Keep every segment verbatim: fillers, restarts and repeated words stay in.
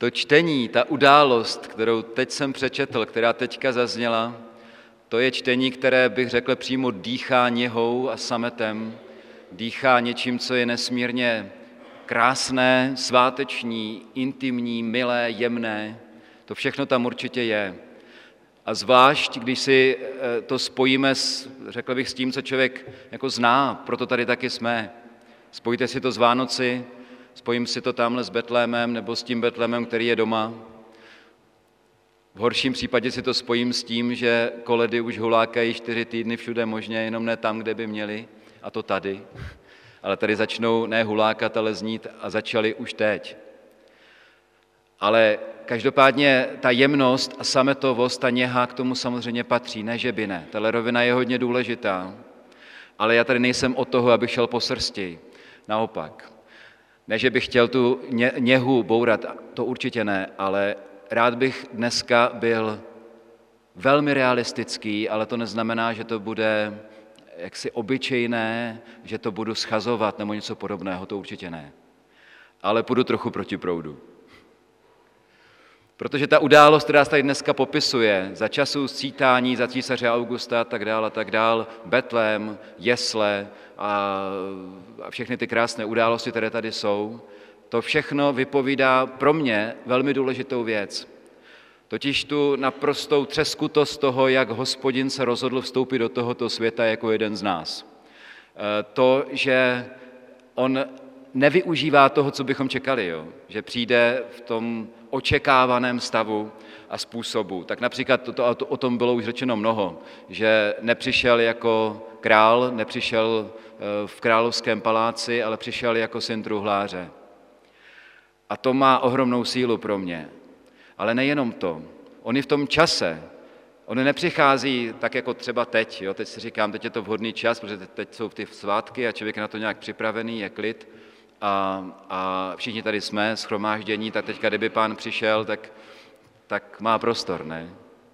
To čtení, ta událost, kterou teď jsem přečetl, která teďka zazněla, to je čtení, které bych řekl přímo dýchá něhou a sametem, dýchá něčím, co je nesmírně krásné, sváteční, intimní, milé, jemné. To všechno tam určitě je. A zvlášť, když si to spojíme s, řekl bych, s tím, co člověk jako zná, proto tady taky jsme. Spojíte si to s Vánoci, spojím si to tamhle s Betlémem nebo s tím Betlémem, který je doma. V horším případě si to spojím s tím, že koledy už hulákají čtyři týdny všude možně, jenom ne tam, kde by měli, a to tady. Ale tady začnou ne hulákat, ale znít a začali už teď. Ale každopádně ta jemnost a sametovost, ta něha k tomu samozřejmě patří, ne že by ne. Tahle rovina je hodně důležitá, ale já tady nejsem od toho, abych šel po srsti. Naopak. Ne, že bych chtěl tu ně, něhu bourat, to určitě ne, ale rád bych dneska byl velmi realistický, ale to neznamená, že to bude jaksi obyčejné, že to budu schazovat nebo něco podobného, to určitě ne. Ale půjdu trochu proti proudu. Protože ta událost, která se tady dneska popisuje, za časů scítání, za císaře Augusta a tak dál a tak dál, Betlém, jesle a, a všechny ty krásné události, které tady jsou, to všechno vypovídá pro mě velmi důležitou věc. Totiž tu naprostou třeskutost toho, jak Hospodin se rozhodl vstoupit do tohoto světa jako jeden z nás. To, že on nevyužívá toho, co bychom čekali, jo? Že přijde v tom očekávaném stavu a způsobu. Tak například to, to, to, o tom bylo už řečeno mnoho, že nepřišel jako král, nepřišel v královském paláci, ale přišel jako syn truhláře. A to má ohromnou sílu pro mě. Ale nejenom to. On je v tom čase. On nepřichází tak jako třeba teď. Jo? Teď si říkám, teď je to vhodný čas, protože teď jsou ty svátky a člověk je na to nějak připravený, je klid. A, a všichni tady jsme, shromáždění, tak teďka, kdyby pán přišel, tak, tak má prostor, ne?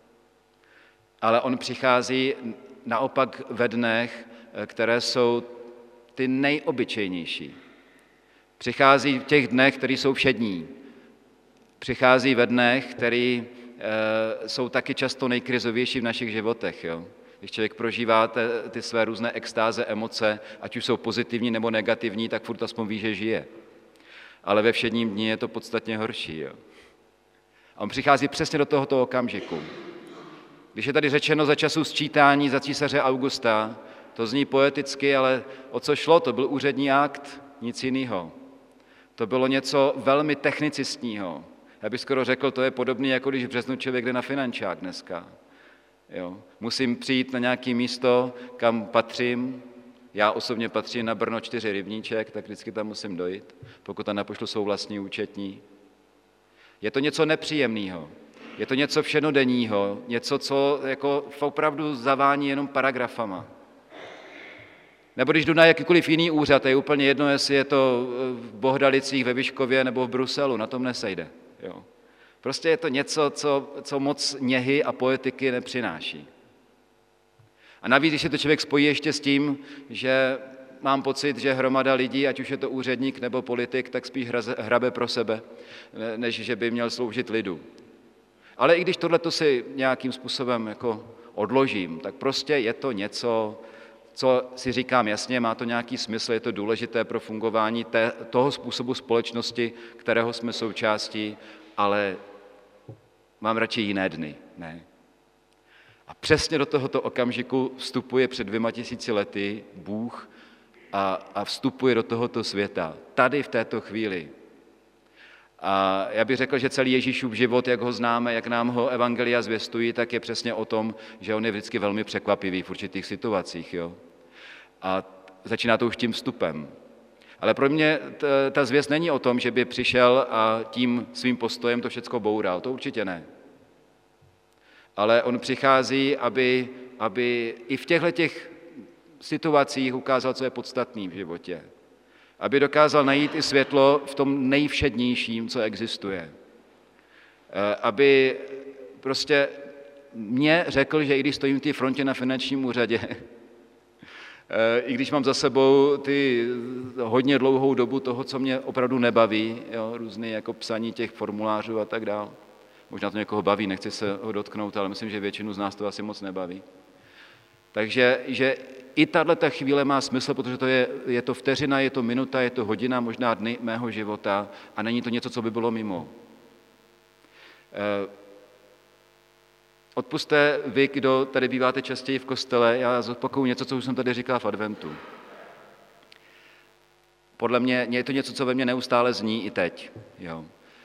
Ale on přichází naopak ve dnech, které jsou ty nejobyčejnější. Přichází v těch dnech, které jsou všední. Přichází ve dnech, které e, jsou taky často nejkrizovější v našich životech, jo? Když člověk prožívá te, ty své různé extáze, emoce, ať už jsou pozitivní nebo negativní, tak furt aspoň ví, že žije. Ale ve všedním dni je to podstatně horší. Jo? A on přichází přesně do tohoto okamžiku. Když je tady řečeno za času sčítání za císaře Augusta, to zní poeticky, ale o co šlo? To byl úřední akt, nic jiného. To bylo něco velmi technicistního. Já bych skoro řekl, to je podobné, jako když v březnu člověk jde na finančák dneska. Jo. Musím přijít na nějaké místo, kam patřím. Já osobně patřím na Brno čtyři rybníček, tak vždycky tam musím dojít, pokud tam nepošlu svou vlastní účetní. Je to něco nepříjemného, je to něco všenodenního, něco, co jako opravdu zavání jenom paragrafama. Nebo když jdu na jakýkoliv jiný úřad, je úplně jedno, jestli je to v Bohdalicích, ve Vyškově nebo v Bruselu, na tom nesejde. Jo. Prostě je to něco, co, co moc něhy a poetiky nepřináší. A navíc, když se to člověk spojí ještě s tím, že mám pocit, že hromada lidí, ať už je to úředník nebo politik, tak spíš hrabe pro sebe, než že by měl sloužit lidu. Ale i když tohleto si nějakým způsobem jako odložím, tak prostě je to něco, co si říkám jasně, má to nějaký smysl, je to důležité pro fungování té, toho způsobu společnosti, kterého jsme součástí, ale mám radši jiné dny, ne? A přesně do tohoto okamžiku vstupuje před dvěma tisíci lety Bůh a, a vstupuje do tohoto světa, tady v této chvíli. A já bych řekl, že celý Ježíšův život, jak ho známe, jak nám ho evangelia zvěstují, tak je přesně o tom, že on je vždycky velmi překvapivý v určitých situacích. Jo? A začíná to už tím vstupem. Ale pro mě ta zvěst není o tom, že by přišel a tím svým postojem to všecko boural. To určitě ne. Ale on přichází, aby, aby i v těchto situacích ukázal, co je podstatný v životě. Aby dokázal najít i světlo v tom nejvšednějším, co existuje. Aby prostě mě řekl, že i když stojím v té frontě na finančním úřadě, I když mám za sebou ty hodně dlouhou dobu toho, co mě opravdu nebaví, jo, různý jako psaní těch formulářů a tak dál. Možná to někoho baví, nechci se ho dotknout, ale myslím, že většinu z nás to asi moc nebaví. Takže že i tato chvíle má smysl, protože to je, je to vteřina, je to minuta, je to hodina, možná dny mého života a není to něco, co by bylo mimo. Odpusťte vy, kdo tady býváte častěji v kostele, já zopakuju něco, co už jsem tady říkal v adventu. Podle mě je to něco, co ve mně neustále zní i teď. Jo.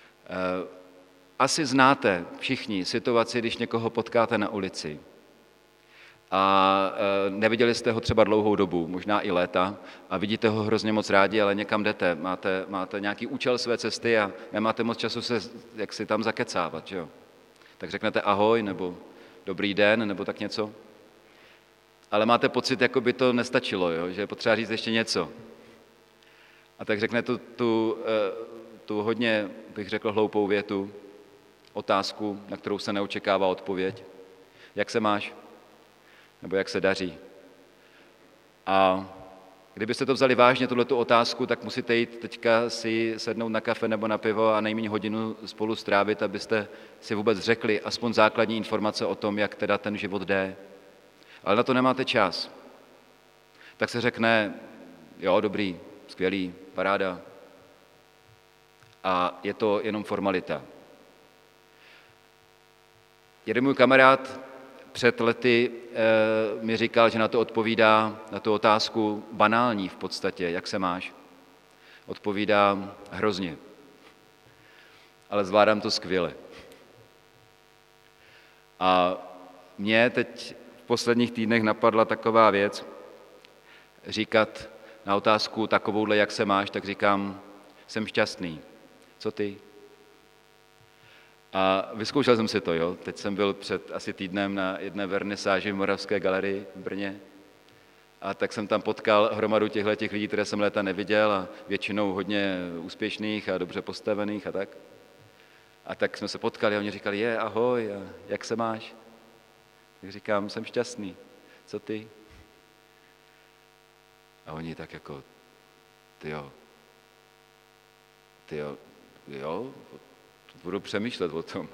Asi znáte všichni situaci, když někoho potkáte na ulici a neviděli jste ho třeba dlouhou dobu, možná i léta, a vidíte ho hrozně moc rádi, ale někam jdete, máte, máte nějaký účel své cesty a nemáte moc času se jak si tam zakecávat, jo. Tak řeknete ahoj, nebo dobrý den, nebo tak něco. Ale máte pocit, jako by to nestačilo, jo? Že je potřeba říct ještě něco. A tak řekne tu, tu, tu hodně, bych řekl, hloupou větu, otázku, na kterou se neočekává odpověď. Jak se máš? Nebo jak se daří? A kdybyste to vzali vážně, tuhletu otázku, tak musíte jít teďka si sednout na kafe nebo na pivo a nejméně hodinu spolu strávit, abyste si vůbec řekli aspoň základní informace o tom, jak teda ten život jde. Ale na to nemáte čas. Tak se řekne, jo, dobrý, skvělý, paráda. A je to jenom formalita. Jeden můj kamarád před lety e, mi říkal, že na to odpovídá, na tu otázku banální v podstatě, jak se máš. Odpovídá hrozně. Ale zvládám to skvěle. A mě teď v posledních týdnech napadla taková věc, říkat na otázku takovouhle, jak se máš, tak říkám, jsem šťastný. Co ty? A vyzkoušel jsem si to, jo. Teď jsem byl před asi týdnem na jedné vernisáži v Moravské galerii v Brně a tak jsem tam potkal hromadu těchto lidí, které jsem léta neviděl a většinou hodně úspěšných a dobře postavených a tak. A tak jsme se potkali a oni říkali, je, ahoj, a jak se máš? Tak říkám, jsem šťastný. Co ty? A oni tak jako, tyjo, tyjo, jo, budu přemýšlet o tom.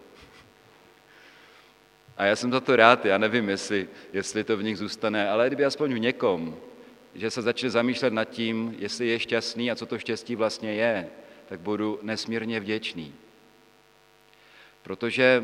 A já jsem za to rád, já nevím, jestli, jestli to v nich zůstane, ale kdyby aspoň v někom, že se začne zamýšlet nad tím, jestli je šťastný a co to štěstí vlastně je, tak budu nesmírně vděčný. Protože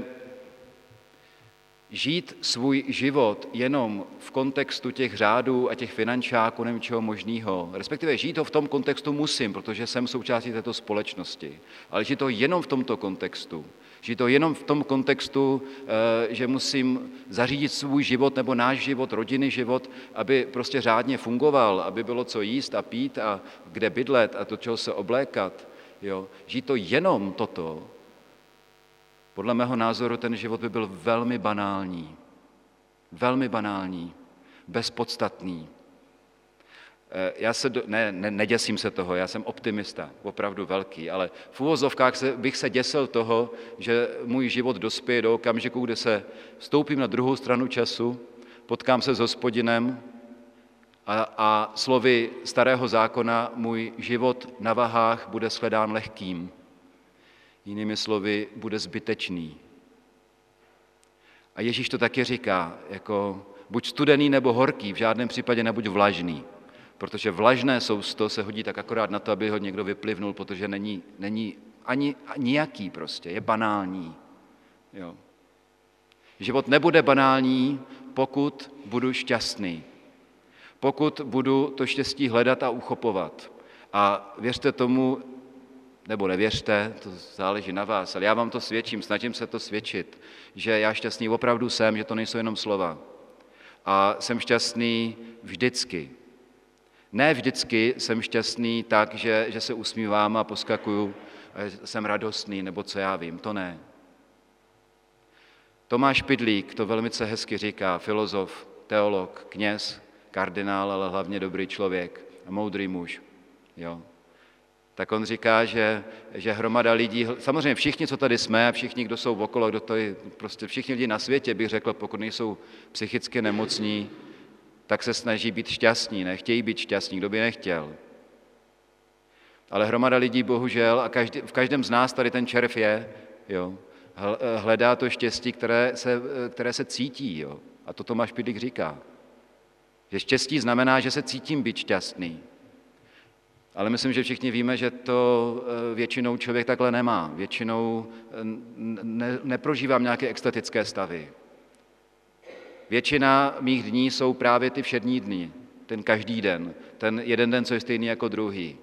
žít svůj život jenom v kontextu těch řádů a těch finančáků, nevím čeho možného, respektive žít ho v tom kontextu musím, protože jsem součástí této společnosti, ale žít to jenom v tomto kontextu, žít to jenom v tom kontextu, že musím zařídit svůj život nebo náš život, rodinný život, aby prostě řádně fungoval, aby bylo co jíst a pít a kde bydlet a do čeho se oblékat. Jo. Žít to jenom toto, podle mého názoru ten život by byl velmi banální, velmi banální, bezpodstatný. Já se, do, ne, ne, neděsím se toho, já jsem optimista, opravdu velký, ale v uvozovkách se, bych se děsil toho, že můj život dospěje do okamžiku, kde se vstoupím na druhou stranu času, potkám se s Hospodinem a, a slovy starého zákona můj život na vahách bude shledán lehkým. Jinými slovy, bude zbytečný. A Ježíš to taky říká, jako buď studený nebo horký, v žádném případě nebuď vlažný, protože vlažné sousto se hodí tak akorát na to, aby ho někdo vyplivnul, protože není, není ani nijaký prostě, je banální. Jo. Život nebude banální, pokud budu šťastný, pokud budu to štěstí hledat a uchopovat. A věřte tomu, nebo nevěřte, to záleží na vás, ale já vám to svědčím, snažím se to svědčit, že já šťastný opravdu jsem, že to nejsou jenom slova. A jsem šťastný vždycky. Ne vždycky jsem šťastný tak, že, že se usmívám a poskakuju, jsem radostný, nebo co já vím, to ne. Tomáš Pidlík to velmi hezky říká, filozof, teolog, kněz, kardinál, ale hlavně dobrý člověk a moudrý muž. Jo. Tak on říká, že, že hromada lidí, samozřejmě všichni, co tady jsme, všichni, kdo jsou okolo, kdo to je, prostě všichni lidi na světě, bych řekl, pokud nejsou psychicky nemocní, tak se snaží být šťastní, nechtějí být šťastní, kdo by nechtěl. Ale hromada lidí bohužel, a každý, v každém z nás tady ten červ je, jo, hledá to štěstí, které se, které se cítí. Jo. A to Tomáš Pidlík říká. Že štěstí znamená, že se cítím být šťastný. Ale myslím, že všichni víme, že to většinou člověk takhle nemá. Většinou ne, neprožívám nějaké extatické stavy. Většina mých dní jsou právě ty všední dny, ten každý den, ten jeden den, co je stejný jako druhý.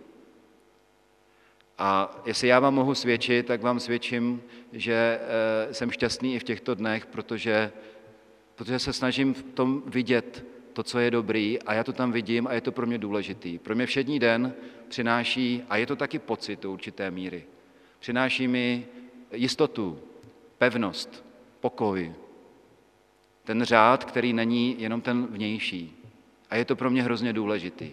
A jestli já vám mohu svědčit, tak vám svědčím, že jsem šťastný i v těchto dnech, protože, protože se snažím v tom vidět to, co je dobrý, a já to tam vidím a je to pro mě důležitý. Pro mě všední den přináší, a je to taky pocit do určité míry, přináší mi jistotu, pevnost, pokoj, ten řád, který není jenom ten vnější. A je to pro mě hrozně důležitý.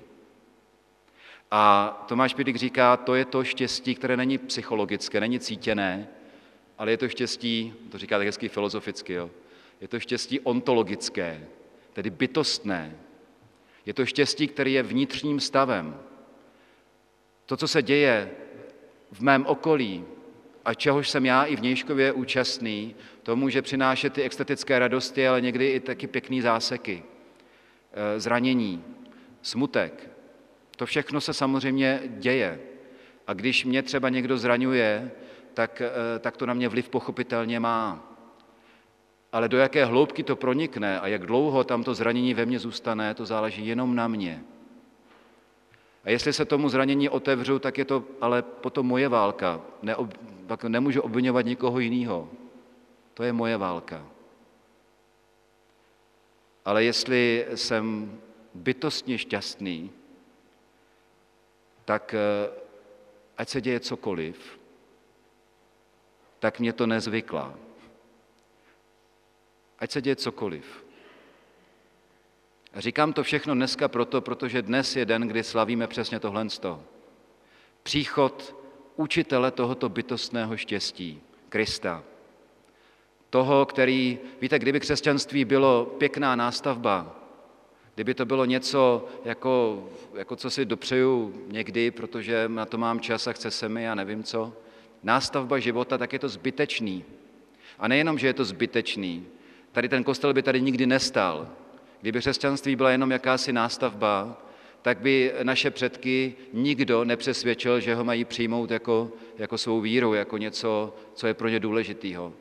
A Tomáš Pidlík říká, to je to štěstí, které není psychologické, není cítěné, ale je to štěstí, to říká tak hezky filozoficky, jo, je to štěstí ontologické, tedy bytostné. Je to štěstí, který je vnitřním stavem. To, co se děje v mém okolí a čehož jsem já i vnějškově účastný, to může přinášet ty extatické radosti, ale někdy i taky pěkný záseky, zranění, smutek. To všechno se samozřejmě děje. A když mě třeba někdo zraňuje, tak, tak to na mě vliv pochopitelně má. Ale do jaké hloubky to pronikne a jak dlouho tam to zranění ve mně zůstane, to záleží jenom na mě. A jestli se tomu zranění otevřu, tak je to ale potom moje válka. Neob, tak nemůžu obviňovat nikoho jiného. To je moje válka. Ale jestli jsem bytostně šťastný, tak ať se děje cokoliv, tak mě to nezvyklá. Ať se děje cokoliv. A říkám to všechno dneska proto, protože dnes je den, kdy slavíme přesně tohle. Příchod učitele tohoto bytostného štěstí, Krista. Toho, který, víte, kdyby křesťanství bylo pěkná nástavba, kdyby to bylo něco, jako, jako co si dopřeju někdy, protože na to mám čas a chce se mi, já nevím co, nástavba života, tak je to zbytečný. A nejenom, že je to zbytečný, tady ten kostel by tady nikdy nestal. Kdyby křesťanství byla jenom jakási nástavba, tak by naše předky nikdo nepřesvědčil, že ho mají přijmout jako, jako svou víru, jako něco, co je pro ně důležitýho.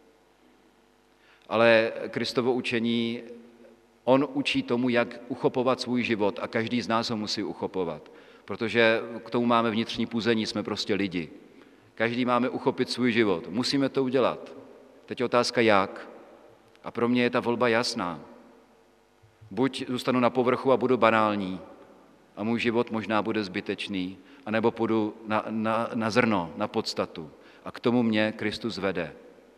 Ale Kristovo učení, on učí tomu, jak uchopovat svůj život a každý z nás ho musí uchopovat, protože k tomu máme vnitřní puzení, jsme prostě lidi. Každý máme uchopit svůj život, musíme to udělat. Teď je otázka jak. A pro mě je ta volba jasná. Buď zůstanu na povrchu a budu banální a můj život možná bude zbytečný, anebo půjdu na, na, na zrno, na podstatu. A k tomu mě Kristus vede.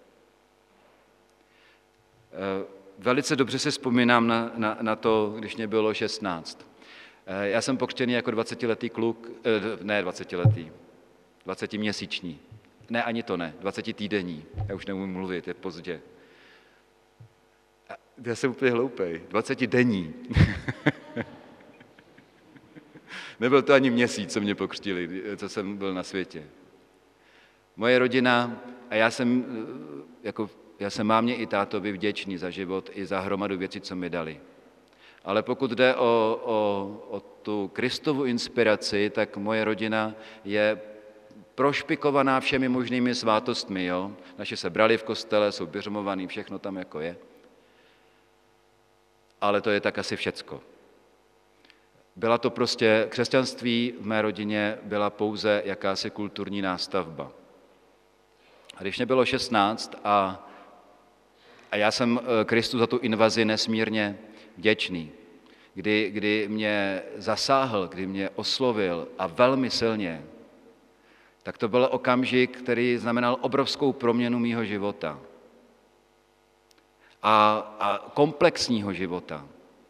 Velice dobře si vzpomínám na, na, na to, když mě bylo šestnáct. Já jsem pokřtěný jako dvacetiletý kluk, ne dvacetiletý, dvacetiměsíční. Ne, ani to ne, dvacetitýdenní. Já už neumím mluvit, je pozdě. Já jsem úplně hloupej, dvacetidenní. Nebyl to ani měsíc, co mě pokřtili, co jsem byl na světě. Moje rodina, a já jsem, jako, já jsem mámě i tátovi vděčný za život i za hromadu věcí, co mi dali. Ale pokud jde o, o, o tu Kristovu inspiraci, tak moje rodina je prošpikovaná všemi možnými svátostmi. Jo? Naši se brali v kostele, jsou běžmovaný, všechno tam jako je. Ale to je tak asi všecko. Byla to prostě, křesťanství v mé rodině byla pouze jakási kulturní nástavba. A když mě bylo šestnáct a, a já jsem Kristu za tu invazi nesmírně vděčný, kdy, kdy mě zasáhl, kdy mě oslovil a velmi silně, tak to byl okamžik, který znamenal obrovskou proměnu mýho života. A, a komplexního života.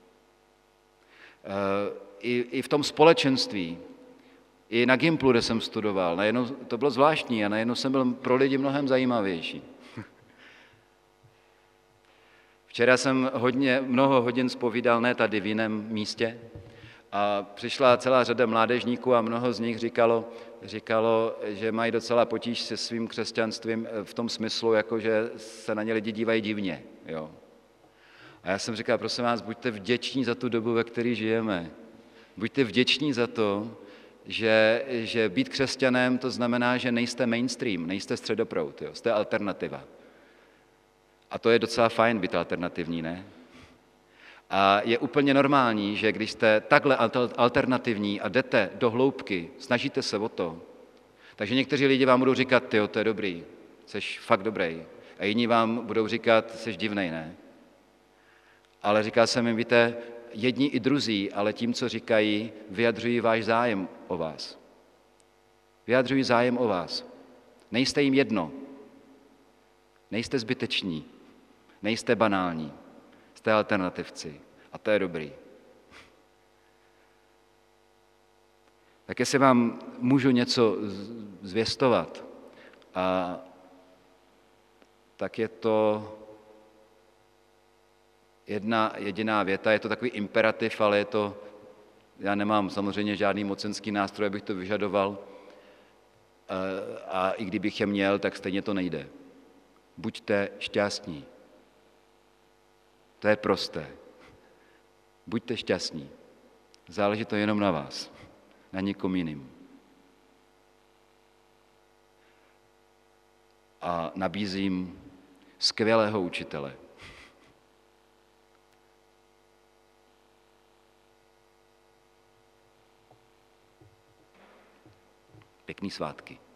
E, i, I v tom společenství, i na Gimplu, kde jsem studoval, najednou, to bylo zvláštní a najednou jsem byl pro lidi mnohem zajímavější. Včera jsem hodně, mnoho hodin zpovídal, ne tady v jiném místě, a přišla celá řada mládežníků a mnoho z nich říkalo, říkalo, že mají docela potíž se svým křesťanstvím v tom smyslu, jako že se na ně lidi dívají divně. Jo. A já jsem říkal, prosím vás, buďte vděční za tu dobu, ve které žijeme. Buďte vděční za to, že, že být křesťanem to znamená, že nejste mainstream, nejste středoproud, jo, jste alternativa. A to je docela fajn být alternativní, ne? A je úplně normální, že když jste takhle alternativní a jdete do hloubky, snažíte se o to, takže někteří lidi vám budou říkat, tyjo, to je dobrý, jsi fakt dobrý. A jiní vám budou říkat, jsi divnej, ne? Ale říká jsem jim, víte, jedni i druzí, ale tím, co říkají, vyjadřují váš zájem o vás. Vyjadřují zájem o vás. Nejste jim jedno. Nejste zbyteční. Nejste banální. Jste alternativci. A to je dobrý. Tak jestli vám můžu něco zvěstovat, a tak je to jedna jediná věta, je to takový imperativ, ale je to, já nemám samozřejmě žádný mocenský nástroj, abych to vyžadoval, a i kdybych je měl, tak stejně to nejde. Buďte šťastní. To je prosté. Buďte šťastní. Záleží to jenom na vás, na nikom jiným. A nabízím skvělého učitele. Pěkný svátky.